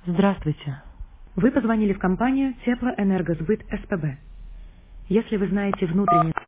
Здравствуйте. Вы позвонили в компанию Теплоэнергосбыт СПБ. Если вы знаете внутренние